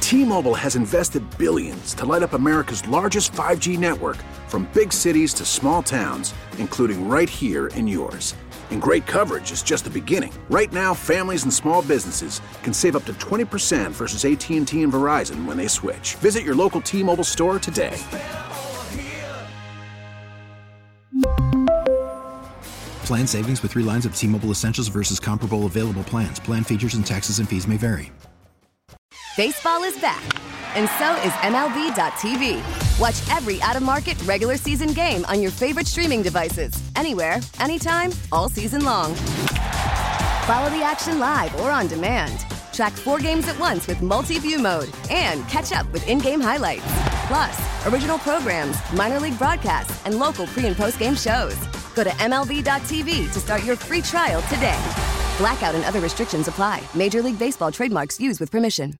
T-Mobile has invested billions to light up America's largest 5G network, from big cities to small towns, including right here in yours. And great coverage is just the beginning. Right now, families and small businesses can save up to 20% versus AT&T and Verizon when they switch. Visit your local T-Mobile store today. Plan savings with 3 lines of T-Mobile Essentials versus comparable available plans. Plan features and taxes and fees may vary. Baseball is back, and so is MLB.tv. Watch every out-of-market regular season game on your favorite streaming devices, anywhere, anytime, all season long. Follow the action live or on demand. Track 4 games at once with multi-view mode and catch up with in-game highlights. Plus, original programs, minor league broadcasts, and local pre- and post-game shows. Go to MLB.tv to start your free trial today. Blackout and other restrictions apply. Major League Baseball trademarks used with permission.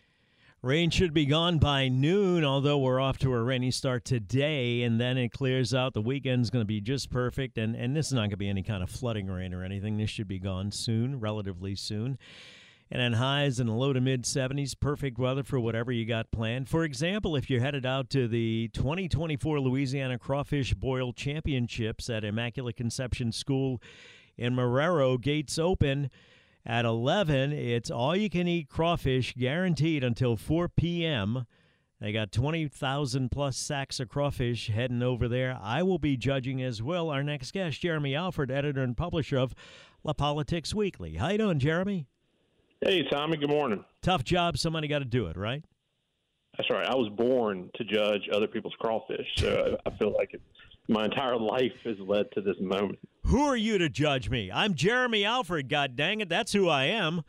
Rain should be gone by noon, although we're off to a rainy start today, and then it clears out. The weekend's going to be just perfect, and this is not going to be any kind of flooding rain or anything. This should be gone soon, relatively soon. And then highs in the low to mid-70s, perfect weather for whatever you got planned. For example, if you're headed out to the 2024 Louisiana Crawfish Boil Championships at Immaculate Conception School in Marrero, gates open at 11. It's all-you-can-eat crawfish guaranteed until 4 p.m. They got 20,000-plus sacks of crawfish heading over there. I will be judging as well. Our next guest, Jeremy Alford, editor and publisher of La Politics Weekly. How you doing, Jeremy? Hey, Tommy. Good morning. Tough job. Somebody got to do it, right? That's right. I was born to judge other people's crawfish, so I feel like my entire life has led to this moment. Who are you to judge me? I'm Jeremy Alford, god dang it. That's who I am.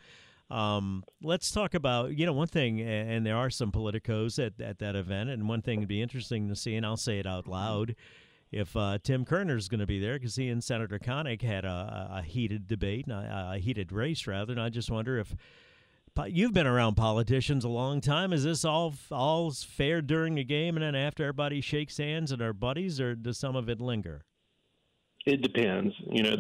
Let's talk about, one thing, and there are some politicos at that event, and one thing would be interesting to see, and I'll say it out loud, if Tim Kerner's going to be there, because he and Senator Connick had a heated debate, a heated race, rather, and I just wonder if you've been around politicians a long time. Is this all fair during the game, and then after everybody shakes hands and are buddies, or does some of it linger? It depends.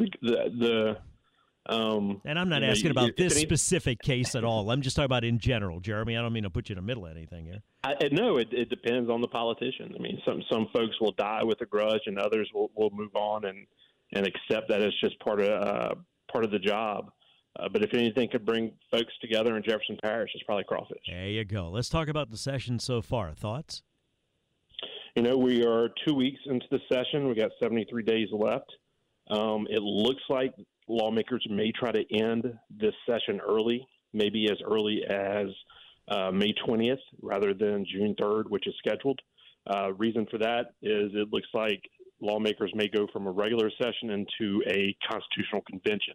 And I'm not asking about this specific case at all. I'm just talking about in general, Jeremy. I don't mean to put you in the middle of anything here. No, it depends on the politician. I mean, some folks will die with a grudge, and others will move on and accept that it's just part of the job. But if anything could bring folks together in Jefferson Parish, it's probably crawfish. There you go. Let's talk about the session so far. Thoughts? We are 2 weeks into the session. We got 73 days left. It looks like lawmakers may try to end this session early, maybe as early as May 20th rather than June 3rd, which is scheduled. Reason for that is it looks like lawmakers may go from a regular session into a constitutional convention.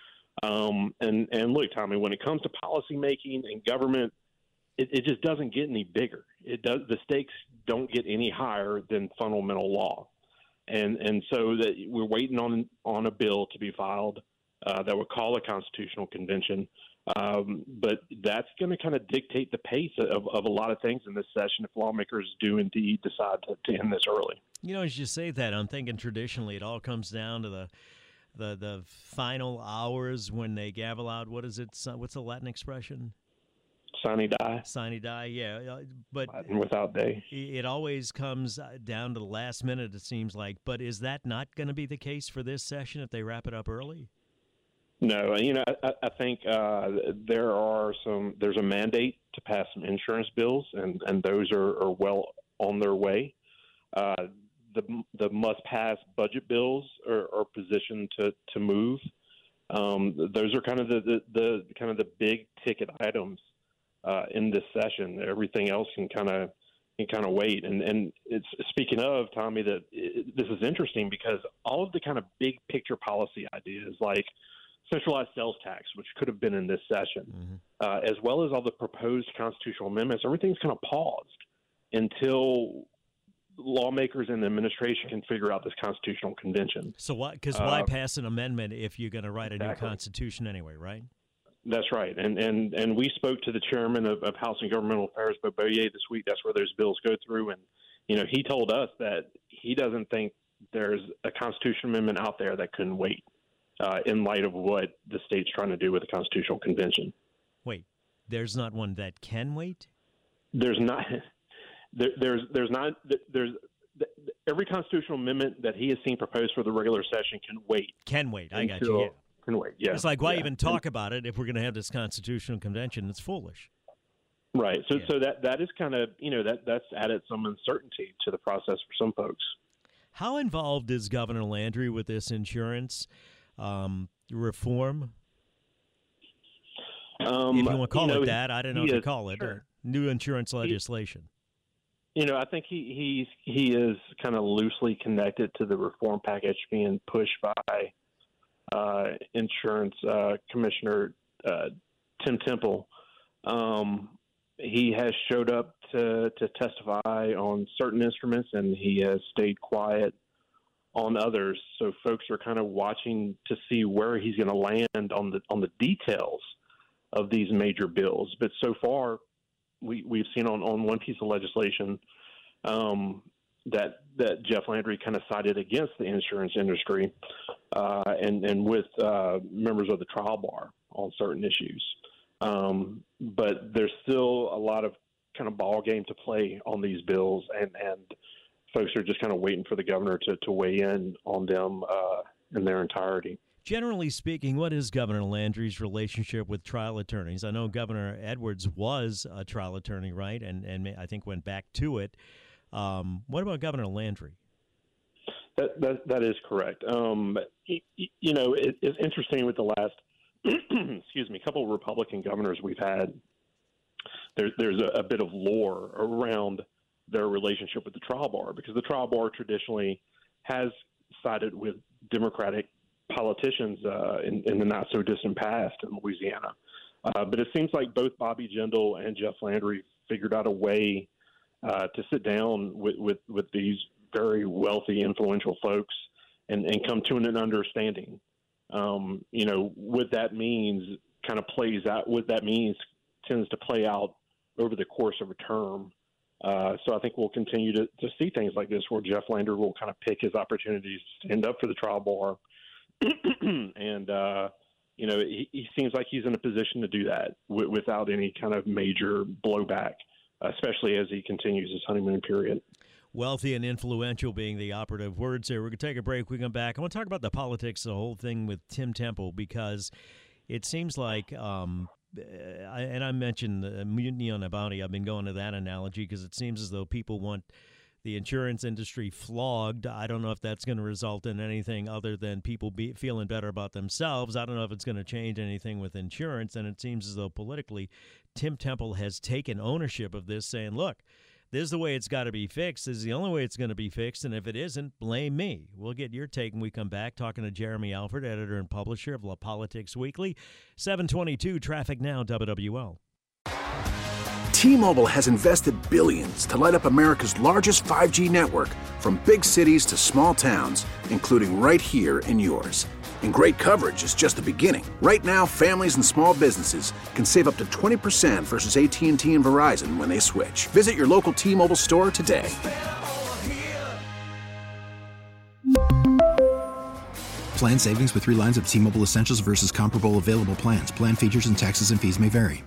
And look, Tommy, when it comes to policymaking and government, it just doesn't get any bigger. The stakes don't get any higher than fundamental law. And so that we're waiting on a bill to be filed that would call a constitutional convention. But that's going to kind of dictate the pace of a lot of things in this session if lawmakers do indeed decide to end this early. As you say that, I'm thinking traditionally it all comes down to the final hours when they gavel out. What is it? What's the Latin expression? Sine die. Sine die, yeah. But Latin without day. It always comes down to the last minute, it seems like. But is that not going to be the case for this session if they wrap it up early? No, I think there's a mandate to pass some insurance bills, and those are well on their way. The must-pass budget bills are positioned to move. Those are kind of the big ticket items in this session. Everything else can kind of wait. And it's speaking of, Tommy, that this is interesting because all of the kind of big picture policy ideas like centralized sales tax, which could have been in this session, as well as all the proposed constitutional amendments, everything's kind of paused until lawmakers and the administration can figure out this constitutional convention. So why? Because why pass an amendment if you're going to write a new constitution anyway, right? That's right. And we spoke to the chairman of House and Governmental Affairs, Beau Beaulier, this week. That's where those bills go through. And, he told us that he doesn't think there's a constitutional amendment out there that couldn't wait in light of what the state's trying to do with the constitutional convention. Wait, there's not one that can wait? there's not there's every constitutional amendment that he has seen proposed for the regular session can wait. I got you. Yeah. Can wait. Yeah. It's like, why even talk about it if we're going to have this constitutional convention? It's foolish. Right. So that is kind of, that's added some uncertainty to the process for some folks. How involved is Governor Landry with this insurance reform? If you want to call it that, I don't know if you call it new insurance legislation. I think he is kind of loosely connected to the reform package being pushed by Insurance Commissioner Tim Temple. He has showed up to testify on certain instruments, and he has stayed quiet on others. So folks are kind of watching to see where he's going to land on the details of these major bills. But so far, we've seen on one piece of legislation that Jeff Landry kind of sided against the insurance industry and with members of the trial bar on certain issues. But there's still a lot of kind of ball game to play on these bills, and folks are just kind of waiting for the governor to weigh in on them in their entirety. Generally speaking, what is Governor Landry's relationship with trial attorneys? I know Governor Edwards was a trial attorney, right, and I think went back to it. What about Governor Landry? That is correct. It's interesting with the last couple of Republican governors we've had. There's a bit of lore around their relationship with the trial bar, because the trial bar traditionally has sided with Democratic politicians in the not so distant past in Louisiana. But it seems like both Bobby Jindal and Jeff Landry figured out a way to sit down with these very wealthy, influential folks and come to an understanding. What that means kind of plays out. What that means tends to play out over the course of a term. So I think we'll continue to see things like this, where Jeff Landry will kind of pick his opportunities to stand up for the trial bar. And, he seems like he's in a position to do that without any kind of major blowback, especially as he continues his honeymoon period. Wealthy and influential being the operative words here. We're going to take a break. We come back. I want to talk about the politics of the whole thing with Tim Temple, because it seems like, and I mentioned the mutiny on the bounty. I've been going to that analogy because it seems as though people want the insurance industry flogged. I don't know if that's going to result in anything other than people feeling better about themselves. I don't know if it's going to change anything with insurance. And it seems as though politically, Tim Temple has taken ownership of this, saying, look, this is the way it's got to be fixed. This is the only way it's going to be fixed. And if it isn't, blame me. We'll get your take when we come back, talking to Jeremy Alford, editor and publisher of La Politics Weekly. 722 Traffic Now, WWL. T-Mobile has invested billions to light up America's largest 5G network, from big cities to small towns, including right here in yours. And great coverage is just the beginning. Right now, families and small businesses can save up to 20% versus AT&T and Verizon when they switch. Visit your local T-Mobile store today. Plan savings with 3 lines of T-Mobile Essentials versus comparable available plans. Plan features and taxes and fees may vary.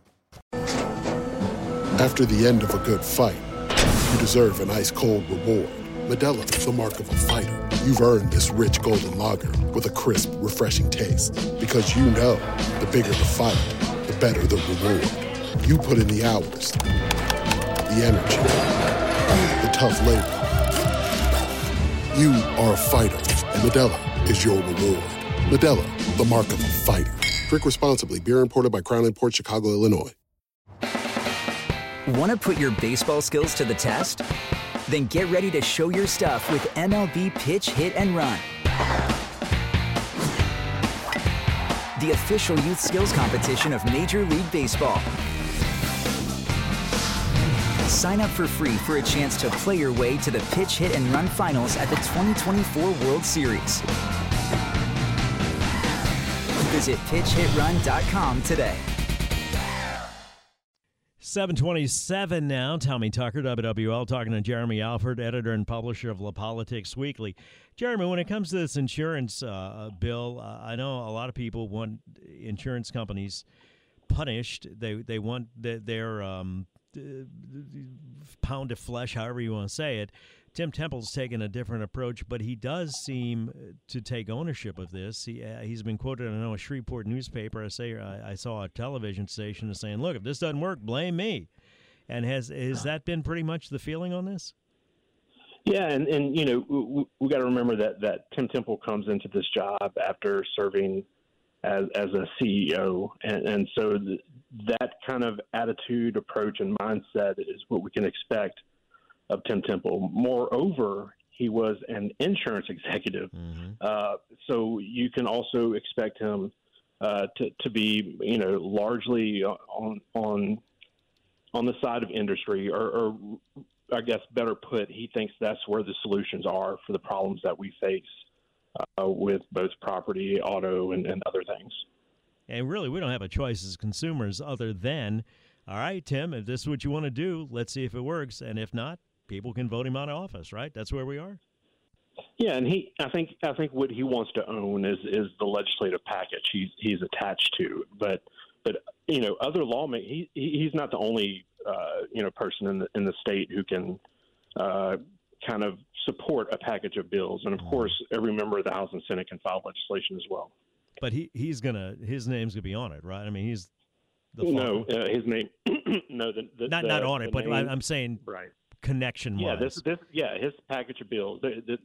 After the end of a good fight, you deserve an ice-cold reward. Modelo, the mark of a fighter. You've earned this rich golden lager with a crisp, refreshing taste. Because you know, the bigger the fight, the better the reward. You put in the hours, the energy, the tough labor. You are a fighter, and Modelo is your reward. Modelo, the mark of a fighter. Drink responsibly. Beer imported by Crown Imports, Chicago, Illinois. Want to put your baseball skills to the test? Then get ready to show your stuff with MLB Pitch, Hit, and Run. The official youth skills competition of Major League Baseball. Sign up for free for a chance to play your way to the Pitch, Hit, and Run finals at the 2024 World Series. Visit pitchhitrun.com today. 727 now. Tommy Tucker, WWL, talking to Jeremy Alford, editor and publisher of La Politics Weekly. Jeremy, when it comes to this insurance bill, I know a lot of people want insurance companies punished. They want their pound of flesh, however you want to say it. Tim Temple's taken a different approach, but he does seem to take ownership of this. He's been quoted in a Shreveport newspaper. I saw a television station saying, "Look, if this doesn't work, blame me." And has that been pretty much the feeling on this? Yeah, and you know, we got to remember that Tim Temple comes into this job after serving as a CEO, and so that kind of attitude, approach, and mindset is what we can expect of Tim Temple. Moreover, he was an insurance executive, so you can also expect him to be, you know, largely on the side of industry, or I guess better put, he thinks that's where the solutions are for the problems that we face with both property, auto, and other things. And really, we don't have a choice as consumers other than, all right, Tim, if this is what you want to do, let's see if it works. And if not, people can vote him out of office, right? That's where we are. Yeah, and I think what he wants to own is the legislative package he's attached to. But you know, other lawmakers, he's not the only person in the state who can kind of support a package of bills. And of course, every member of the House and Senate can file legislation as well. But his name's gonna be on it, right? I mean, he's the his name. No, not on it, but name, I'm saying right. Connection wise. His package of bills.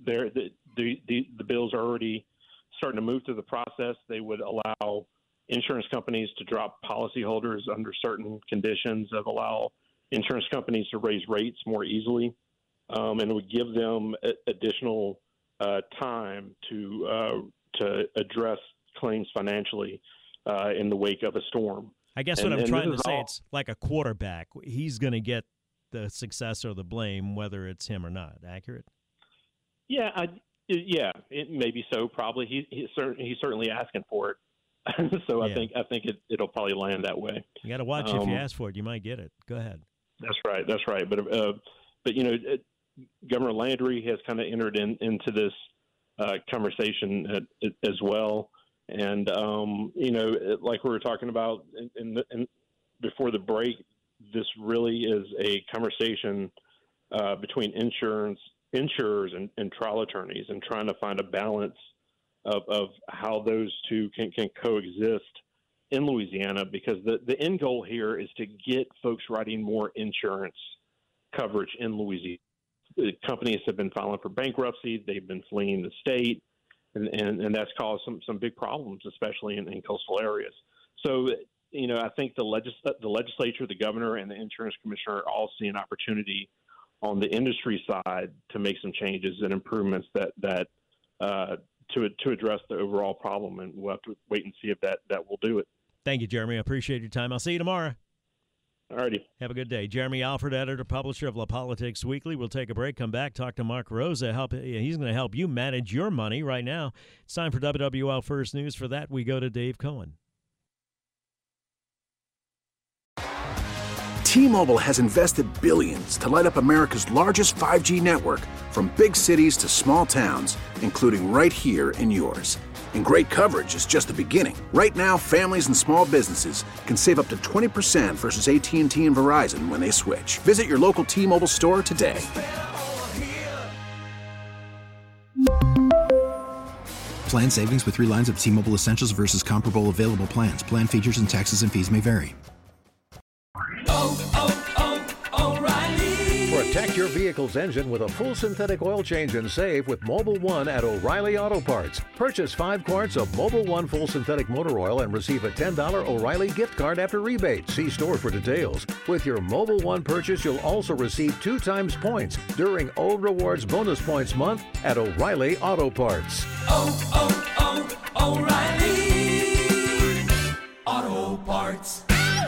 The bills are already starting to move through the process. They would allow insurance companies to drop policyholders under certain conditions, that allow insurance companies to raise rates more easily, and it would give them additional time to address claims financially in the wake of a storm. I guess what I'm trying to say, it's like a quarterback. He's going to get the success or the blame, whether it's him or not. Accurate? Yeah, it may be so. Probably he's certainly asking for it. So I think it'll probably land that way. You got to watch if you ask for it, you might get it. Go ahead. That's right. But you know, Governor Landry has kind of entered into this conversation as well. And you know, like we were talking about in before the break, this really is a conversation between insurers and trial attorneys, and trying to find a balance of how those two can coexist in Louisiana, because the end goal here is to get folks writing more insurance coverage in Louisiana. Companies have been filing for bankruptcy. They've been fleeing the state, and that's caused some big problems, especially in coastal areas. So, you know, I think the legislature, the governor, and the insurance commissioner all see an opportunity on the industry side to make some changes and improvements that to address the overall problem, and we'll have to wait and see if that will do it. Thank you, Jeremy. I appreciate your time. I'll see you tomorrow. All righty. Have a good day. Jeremy Alford, editor, publisher of La Politics Weekly. We'll take a break, come back, talk to Mark Rosa. He's going to help you manage your money right now. It's time for WWL First News. For that, we go to Dave Cohen. T-Mobile has invested billions to light up America's largest 5G network, from big cities to small towns, including right here in yours. And great coverage is just the beginning. Right now, families and small businesses can save up to 20% versus AT&T and Verizon when they switch. Visit your local T-Mobile store today. Plan savings with 3 lines of T-Mobile Essentials versus comparable available plans. Plan features and taxes and fees may vary. Protect your vehicle's engine with a full synthetic oil change and save with Mobil 1 at O'Reilly Auto Parts. Purchase 5 quarts of Mobil 1 full synthetic motor oil and receive a $10 O'Reilly gift card after rebate. See store for details. With your Mobil 1 purchase, you'll also receive 2 times points during O Rewards Bonus Points Month at O'Reilly Auto Parts. O'Reilly Auto Parts.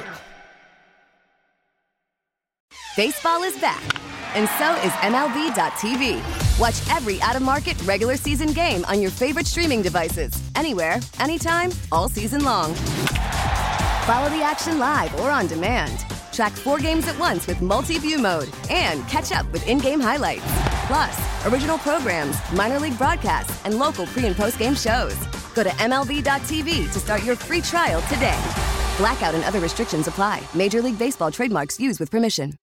Baseball is back, and so is MLB.tv. Watch every out-of-market regular season game on your favorite streaming devices, anywhere, anytime, all season long. Follow the action live or on demand. Track 4 games at once with multi-view mode, and catch up with in-game highlights. Plus, original programs, minor league broadcasts, and local pre- and post-game shows. Go to MLB.tv to start your free trial today. Blackout and other restrictions apply. Major League Baseball trademarks used with permission.